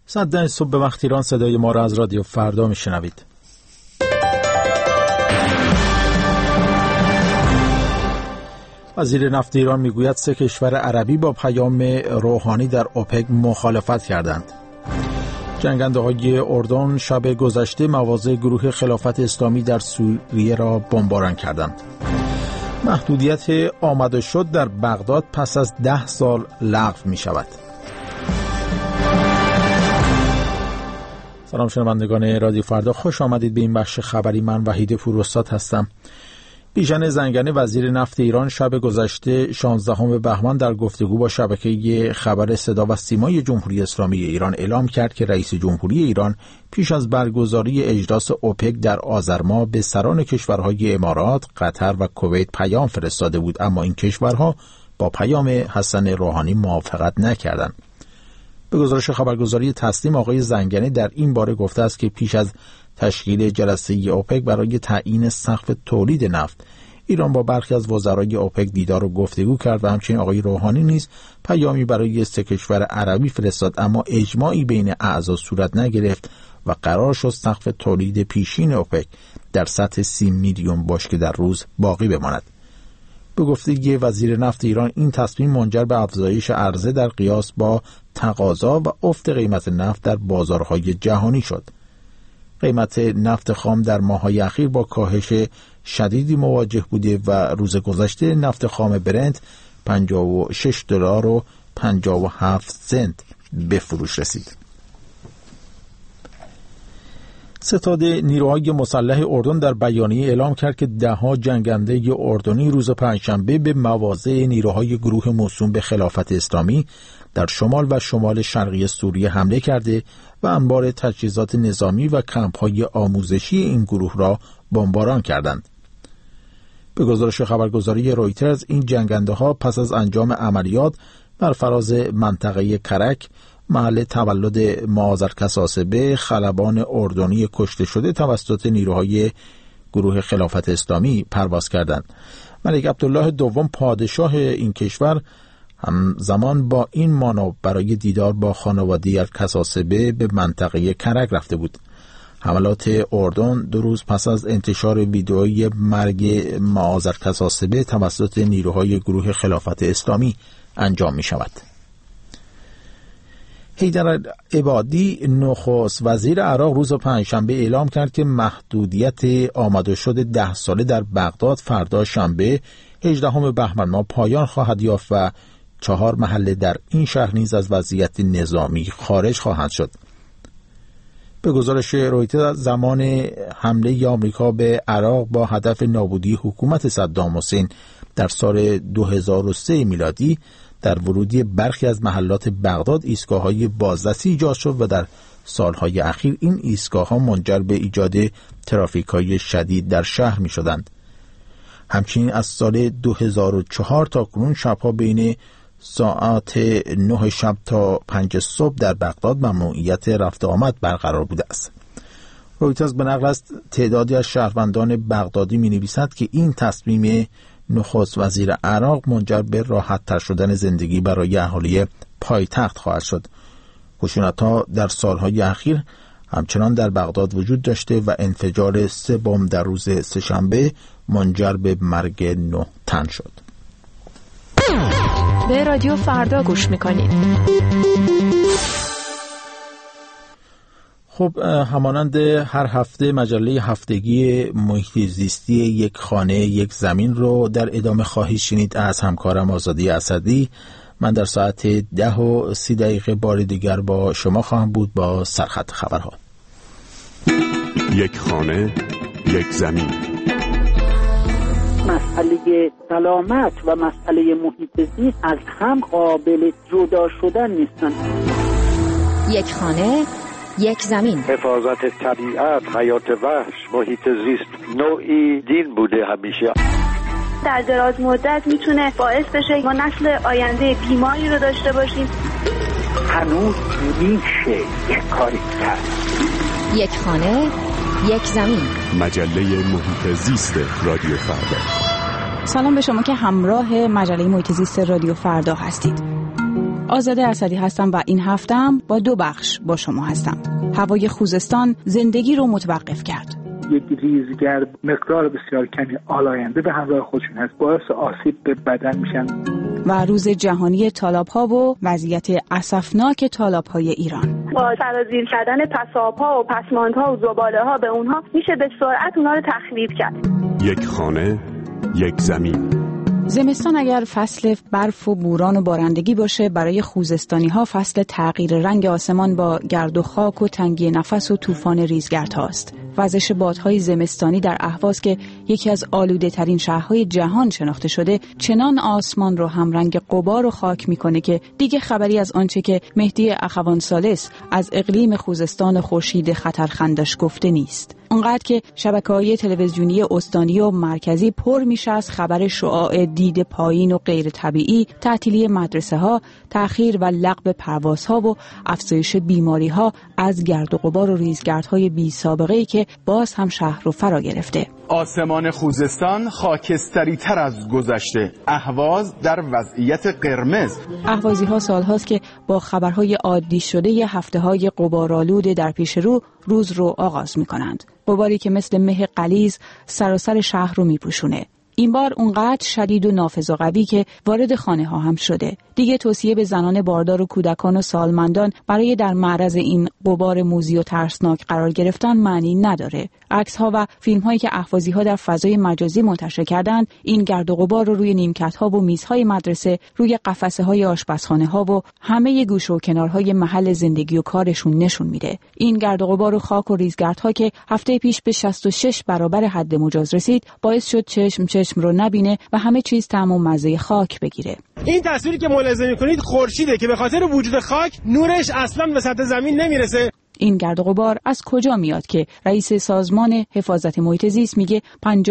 10 صبح به وقت ایران صدای ما را از رادیو فردا میشنوید. وزیر نفت ایران میگوید 3 کشور عربی با پیام روحانی در اوپک مخالفت کردند. جنگنده‌های اردن شب گذشته مواضع گروه خلافت اسلامی در سوریه را بمباران کردند. محدودیت آمد و شد در بغداد پس از 10 سال لغو می شود. سلام شنوندگان رادیو فردا، خوش آمدید به این بخش خبری. من وحید فروستاد هستم. بیژن زنگنه وزیر نفت ایران شب گذشته 16 بهمن در گفتگو با شبکه خبر صدا و سیمای جمهوری اسلامی ایران اعلام کرد که رئیس جمهوری ایران پیش از برگزاری اجلاس اوپک در آذر ماه به سران کشورهای امارات، قطر و کویت پیام فرستاده بود، اما این کشورها با پیام حسن روحانی موافقت نکردند. به گزارش خبرگزاری تسنیم آقای زنگنه در این باره گفته است که پیش از تشکیل جلسه اوپک برای تعیین سقف تولید نفت، ایران با برخی از وزرای اوپک دیدار و گفتگو کرد و همچنین آقای روحانی نیز پیامی برای 3 کشور عربی فرستاد، اما اجماعی بین اعضا صورت نگرفت و قرار شد سقف تولید پیشین اوپک در سطح 30 میلیون بشکه در روز باقی بماند. به گفته وزیر نفت ایران این تصمیم منجر به افزایش عرضه در قیاس با تقاضا و افت قیمت نفت در بازارهای جهانی شد. قیمت نفت خام در ماه‌های اخیر با کاهش شدیدی مواجه بوده و روز گذشته نفت خام برنت $56.57 به فروش رسید. ستاد نیروهای مسلح اردن در بیانیه اعلام کرد که 10 جنگنده اردنی روز پنجشنبه به مواضع نیروهای گروه موسوم به خلافت اسلامی در شمال و شمال شرقی سوریه حمله کرده و انبار تجهیزات نظامی و کمپ‌های آموزشی این گروه را بمباران کردند. به گزارش خبرگزاری رویترز این جنگنده‌ها پس از انجام عملیات بر فراز منطقه کرک، محل تولد معاذ الکساسبه، خلبان اردنی کشته شده توسط نیروهای گروه خلافت اسلامی پرواز کردند. ملک عبدالله دوم پادشاه این کشور همزمان با این مانور برای دیدار با خانواده الکساسبه به منطقه کرک رفته بود. حملات اردن 2 روز پس از انتشار ویدئوی مرگ معاذ الکساسبه توسط نیروهای گروه خلافت اسلامی انجام می شود. حیدر عبادی نخست وزیر عراق روز پنجشنبه اعلام کرد که محدودیت آمد و شد 10 ساله در بغداد فردا شنبه 18 بهمن ماه پایان خواهد یافت و 4 محله در این شهر نیز از وضعیت نظامی خارج خواهند شد. به گزارش رویترز زمان حمله آمریکا به عراق با هدف نابودی حکومت صدام حسین در سال 2003 میلادی در ورودی برخی از محلات بغداد ایستگاه‌های بازرسی ایجاد شد و در سالهای اخیر این ایستگاه‌ها منجر به ایجاد ترافیک‌های شدید در شهر می‌شدند. همچنین از سال 2004 تا کنون شب‌ها بین ساعت 9 شب تا 5 صبح در بغداد ممنوعیت رفت آمد برقرار بوده است. رویترز به نقل از تعدادی از شهروندان بغدادی می‌نویسد که این تصمیم نخست وزیر عراق منجر به راحت تر شدن زندگی برای اهالی پایتخت خواهد شد. خشونت‌ها در سالهای اخیر همچنان در بغداد وجود داشته و انفجار 3 بمب در روز سه‌شنبه منجر به مرگ 9 تن شد. به رادیو فردا گوش میکنید. خب همانند هر هفته مجله هفتگی محیط زیستی یک خانه یک زمین رو در ادامه خواهید شنید از همکارم آزادی اسدی. من در ساعت 10:30 بار دیگر با شما خواهم بود با سرخط خبرها. یک خانه یک زمین. مسئله سلامت و مسئله محیط زیست از هم قابل جدا شدن نیستند. یک خانه یک زمین. حفاظت طبیعت، حیات وحش، محیط زیست نوعی دین بوده همیشه. در دراز مدت میتونه باعث بشه ما نسل آینده بیماری رو داشته باشیم. هنوز میشه یک کاری کرد. یک خانه یک زمین. مجله محیط زیست رادیو فردا. سلام به شما که همراه مجله محیط زیست رادیو فردا هستید. آزاده اسدی هستم و این هفته‌ام با 2 بخش با شما هستم. هوای خوزستان زندگی رو متوقف کرد. یک ریزگرد مقدار بسیار کمی آلاینده به همراه خودشون هست، باعث آسیب به بدن میشن. و روز جهانی تالاب‌ها و وضعیت اسفناک تالاب‌های ایران. با سرازیر کردن پساب‌ها و پسماندها و زباله‌ها به اونها میشه به سرعت اونها رو تخریب کرد. یک خانه، یک زمین. زمستان اگر فصل برف و بوران و بارندگی باشه، برای خوزستانی‌ها فصل تغییر رنگ آسمان با گرد و خاک و تنگی نفس و طوفان ریزگردهاست. وزش بادهای زمستانی در اهواز که یکی از آلوده‌ترین شهرهای جهان شناخته شده، چنان آسمان رو همرنگ غبار و خاک میکنه که دیگه خبری از آنچه که مهدی اخوان ثالث از اقلیم خوزستان خورشید خطرخندش گفته نیست. اونقدر که شبکه‌های تلویزیونی استانی و مرکزی پر میشه از خبر شعاع دید پایین و غیر طبیعی، تعطیلی مدرسه‌ها، تأخیر و لغو پروازها و افزایش بیماری‌ها از گرد و غبار و ریزگردهای بی‌سابقه‌ای که باز هم شهر رو فرا گرفته. آسمان خوزستان خاکستری تر از گذشته. اهواز در وضعیت قرمز. اهوازی‌ها سال‌هاست که با خبرهای عادی شده هفته‌های غبارآلود در پیش رو روز رو آغاز می‌کنند. غباری که مثل مه غلیظ سراسر شهر رو می‌پوشونه. این بار اونقدر شدید و نافذ و قوی که وارد خانه ها هم شده. دیگه توصیه به زنان باردار و کودکان و سالمندان برای در معرض این غبار موذی و ترسناک قرار گرفتن معنی نداره. عکس ها و فیلم هایی که اهوازی ها در فضای مجازی منتشر کردند، این گرد و غبار رو روی نیمکت ها و میزهای مدرسه، روی قفسه های آشپزخانه ها و همه گوشه و کنارهای محل زندگی و کارشون نشون میده. این گرد و غبار و خاک و ریزگردها که هفته پیش به 66 برابر حد مجاز رسید، باعث شد چشم رو نبینه و همه چیز طعم و مزه خاک بگیره. این تصویری که ملاحظه می‌کنید خورشیده که به خاطر وجود خاک نورش اصلاً به سطح زمین نمیرسه. این گرد و غبار از کجا میاد که رئیس سازمان حفاظت محیط زیست میگه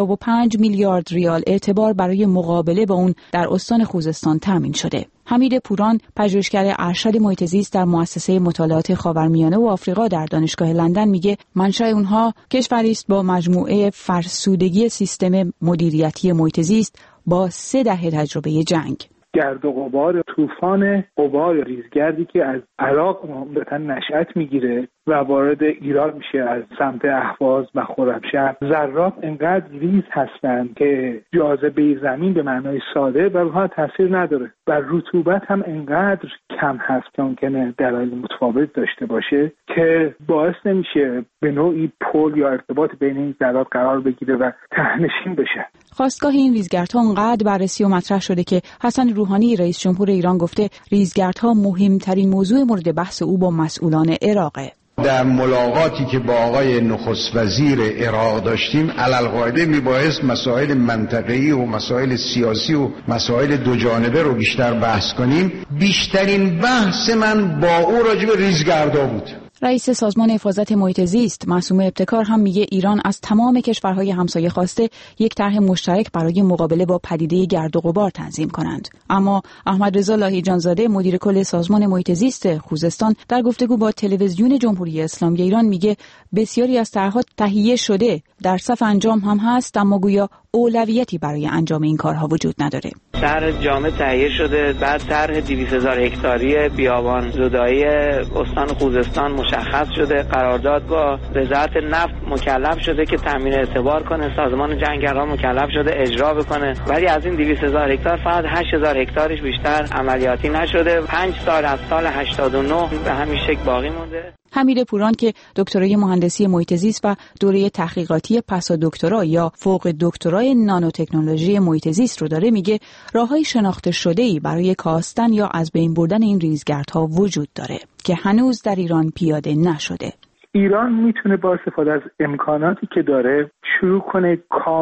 55 میلیارد ریال اعتبار برای مقابله با اون در استان خوزستان تامین شده. حمید پوران، پژوهشگر ارشد محیط زیست در مؤسسه مطالعات خاورمیانه و آفریقا در دانشگاه لندن میگه منشأ اونها کشوری است با مجموعه فرسودگی سیستم مدیریتی محیط زیست با 3 دهه تجربه جنگ. گرد و غبار طوفان غبار ریزگردی که از عراق عمدتاً نشأت میگیره و وارد ایران میشه از سمت اهواز و خرمشهر. ذرات انقدر ریز هستند که جاذبه زمین به معنای ساده بر اونها تاثیر نداره. و رطوبت هم انقدر کم هست که ممکنه دلایل متفاوت داشته باشه که باعث نمیشه به نوعی پل یا ارتباط بین این ذرات قرار بگیره و ته‌نشین بشه. خاستگاه این ریزگردها اونقدر بررسی و مطرح شده که حسن روحانی رئیس جمهور ایران گفته ریزگردها مهمترین موضوع مورد بحث او با مسئولان عراقه. در ملاقاتی که با آقای نخست وزیر عراق داشتیم علالقاعده میبایست مسائل منطقه‌ای و مسائل سیاسی و مسائل دو جانبه رو بیشتر بحث کنیم. بیشترین بحث من با او راجع به ریزگردها بود. رئیس سازمان حفاظت محیط زیست معصومه ابتکار هم میگه ایران از تمام کشورهای همسایه خواسته یک طرح مشترک برای مقابله با پدیده گرد و غبار تنظیم کنند. اما احمد رضا لاهیجانزاده مدیر کل سازمان محیط زیست خوزستان در گفتگو با تلویزیون جمهوری اسلامی ایران میگه بسیاری از طرح‌ها تهیه شده، در صف انجام هم هست، اما گویا اولویتی برای انجام این کارها وجود نداره. طرح جامع تهیه شده، بعد طرح 200,000 هکتاری بیابان زدایی استان خوزستان مشخص شده، قرارداد با وزارت نفت مکلف شده که تامین اعتبار کنه، سازمان جنگل‌ها مکلف شده اجرا بکنه، ولی از این 200,000 هکتار فقط 8,000 هکتارش بیشتر عملیاتی نشده. 5 سال از سال 89 به همین شکل باقی مونده. حمید پوران که دکترای مهندسی محیط زیست و دوره تحقیقاتی پسا دکترا یا فوق دکترای نانوتکنولوژی محیط زیست رو داره، میگه راههای شناخته شده‌ای برای کاستن یا از بین بردن این ریزگردها وجود داره که هنوز در ایران پیاده نشده. ایران میتونه با استفاده از امکاناتی که داره شروع کنه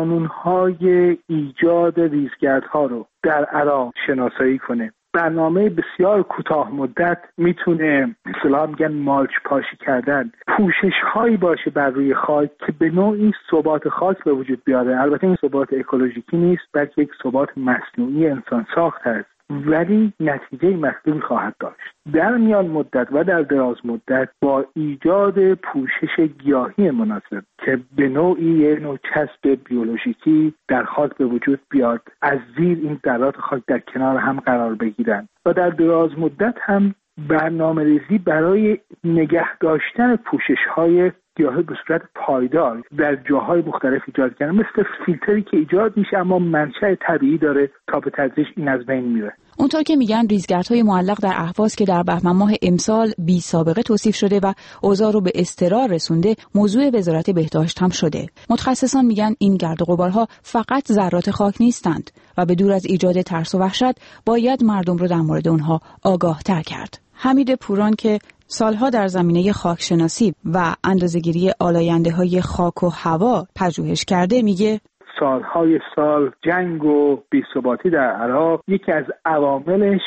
کانون‌های ایجاد ریزگردها رو در عراق شناسایی کنه. برنامه بسیار کوتاه مدت میتونه اصطلاحاً میگن مالچ پاشی کردن، پوشش هایی باشه بر روی خاک که به نوعی ثبات خاک به وجود بیاره. البته این ثبات اکولوژیکی نیست، بلکه یک ثبات مصنوعی انسان ساخت هست ولی نتیجه مطلوبی خواهد داشت. در میان مدت و در دراز مدت با ایجاد پوشش گیاهی مناسب که به نوعی نوع چسب بیولوژیکی در خاک به وجود بیاد، از زیر این ذرات خاک در کنار هم قرار بگیرن و در دراز مدت هم برنامه‌ریزی برای نگه داشتن پوشش‌های گیاهی به صورت پایدار در جاهای مختلف ایجاد کردن، مثل فیلتری که ایجاد میشه اما منشأ طبیعی داره تا به تدریج این از بین میره. اونطور که میگن ریزگردهای معلق در اهواز که در بهمن ماه امسال بی سابقه توصیف شده و اوضاع رو به اضطرار رسونده، موضوع وزارت بهداشت هم شده. متخصصان میگن این گرد و غبارها فقط ذرات خاک نیستند و به دور از ایجاد ترس و وحشت باید مردم رو در مورد اونها آگاه‌تر کرد. حمید پوران که سالها در زمینه خاکشناسی و اندازه‌گیری آلاینده‌های خاک و هوا پژوهش کرده، میگه سالهای سال جنگ و بی‌ثباتی در عراق یکی از عواملش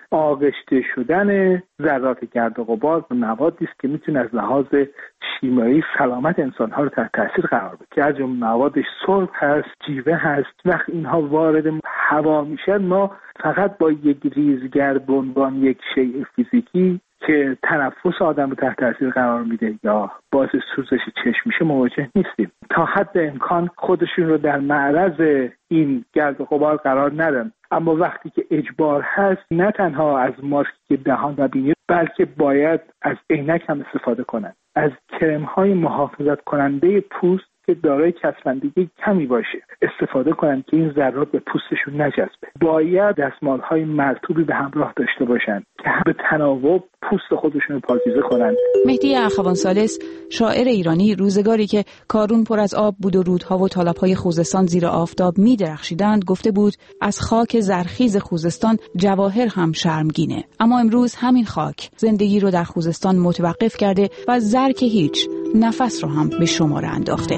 آغشته شدن ذرات گرد و غبار و موادی است که میتونه از لحاظ شیمیایی سلامت انسان‌ها رو تحت تاثیر قرار بده، که از جمله موادش سرب هست، جیوه هست. وقتی اینها وارد هوا میشن، ما فقط با یک ریزگرد به عنوان یک شیء فیزیکی که تنفس آدم رو تحت تاثیر قرار میده یا باعث سوزش چشم میشه مواجه نیستیم. تا حد امکان خودشون رو در معرض این گرد و غبار قرار ندن، اما وقتی که اجبار هست، نه تنها از ماسک دهان و بینی، بلکه باید از عینک هم استفاده کنن، از کرم‌های محافظت کننده پوست که دارای چسبندگی کمی باشه استفاده کنن که این ذرات به پوستشون نچسبه. باید دستمال‌های مرطوبی به همراه داشته باشن که به تناوب پوست خودشون رو پاکیزه کنن. مهدی اخوان ثالث، شاعر ایرانی، روزگاری که کارون پر از آب بود و رودها و تالاب‌های خوزستان زیر آفتاب می‌درخشیدند، گفته بود از خاک زرخیز خوزستان جواهر هم شرمگینه. اما امروز همین خاک زندگی رو در خوزستان متوقف کرده و زر که هیچ، نفس رو هم به شمار انداخته.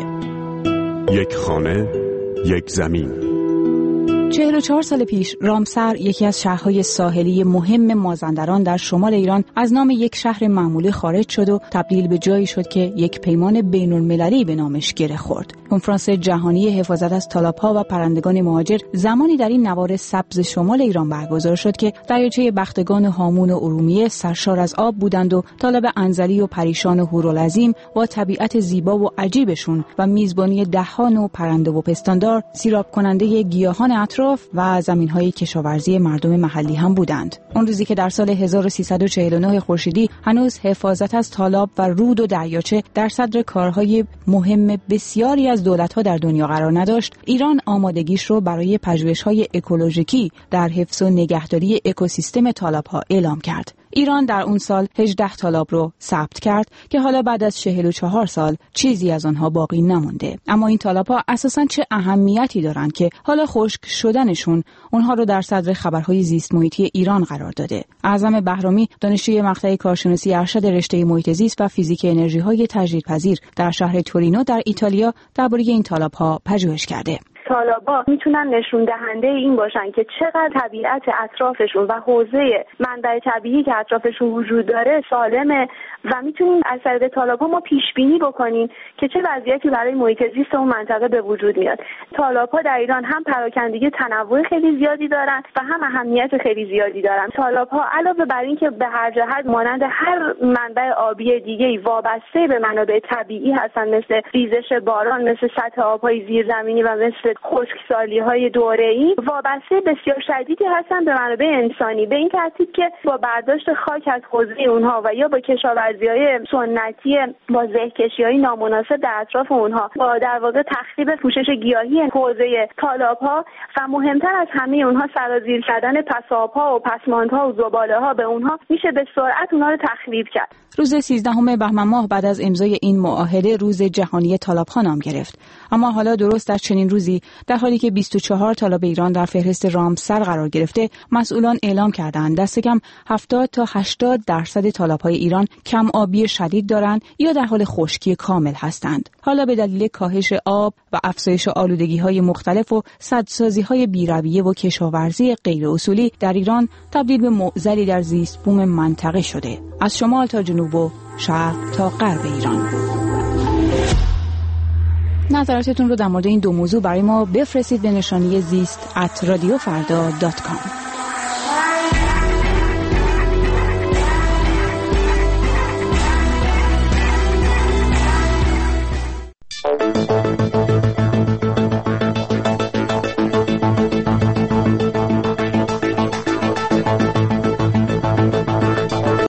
یک خانه، یک زمین. 44 سال پیش رامسر، یکی از شهرهای ساحلی مهم مازندران در شمال ایران، از نام یک شهر معمولی خارج شد و تبدیل به جایی شد که یک پیمان بین‌المللی به نامش گره خورد. کنفرانس جهانی حفاظت از تالاب‌ها و پرندگان مهاجر زمانی در این نوار سبز شمال ایران برگزار شد که دریاچه بختگان و هامون و ارومیه سرشار از آب بودند و طالب انزلی و پریشان و هورالعظیم با طبیعت زیبا و عجیبشون و میزبانی ده‌ها نوع پرنده و پستاندار، سیراب کننده گیاهان اطراف و زمین‌های کشاورزی مردم محلی هم بودند. اون روزی که در سال 1349 خورشیدی هنوز حفاظت از تالاب و رود و دریاچه در صدر کارهای مهم بسیاری از دولت‌ها در دنیا قرار نداشت، ایران آمادگیش رو برای پژوهش‌های اکولوژیکی در حفظ و نگهداری اکوسیستم تالاب‌ها اعلام کرد. ایران در اون سال 18 تالاب رو ثبت کرد که حالا بعد از 44 سال چیزی از آنها باقی نمونده. اما این تالاب‌ها اساساً چه اهمیتی دارند که حالا خشک شدنشون اونها رو در صدر خبرهای زیست محیطی ایران قرار داده. اعظم بهرامی، دانشجوی مقطع کارشناسی ارشد رشته محیط زیست و فیزیک انرژی‌های تجدیدپذیر در شهر تورینو در ایتالیا، درباره این تالاب‌ها پژوهش کرده. تالاب‌ها میتونن نشون دهنده این باشن که چقدر طبیعت اطرافشون و حوزه منبع طبیعی که اطرافشون وجود داره سالمه و میتونیم از طریق تالاب‌ها ما پیش بینی بکنیم که چه وضعیتی برای محیط زیست اون منطقه به وجود میاد. تالاب‌ها در ایران هم پراکندگی تنوع خیلی زیادی دارن و هم اهمیت خیلی زیادی دارن. تالاب‌ها علاوه بر این که به هر جهت مانند هر منبع آبی دیگه‌ای وابسته به منابع طبیعی هستن، مثل ریزش باران، مثل سطح آب‌های زیرزمینی و مثل خشکسالی‌های دوره‌ای، وابسته بسیار شدیدی هستن به منابع انسانی، به این ترتیب که با برداشت خاک از حوزه اونها و یا با کشاورزی‌های سنتی با زهکشی‌های نامناسب در اطراف اونها، با در واقع تخریب پوشش گیاهی حوزه تالاب‌ها و مهمتر از همه اونها سرازیر کردن پساب‌ها و پسماندها و زباله‌ها به اونها، میشه به سرعت اونها رو تخریب کرد. روز 13 بهمن ماه بعد از امضای این معاهده روز جهانی تالاب‌ها نام گرفت. اما حالا درست در چنین روزی، در حالی که 24 تالاب ایران در فهرست رامسر قرار گرفته، مسئولان اعلام کردند دست کم 70 تا 80% تالاب‌های ایران کم آبی شدید دارند یا در حال خشکی کامل هستند. حالا به دلیل کاهش آب و افزایش آلودگی‌های مختلف و سدسازی‌های بی‌رویه و کشاورزی غیر اصولی در ایران تبدیل به معضلی در زیست بوم منطقه شده، از شمال تا جنوب و شرق تا غرب ایران. نظراتتون رو در مورد این دو موضوع برای ما بفرستید به نشانی زیست@radiofarda.com.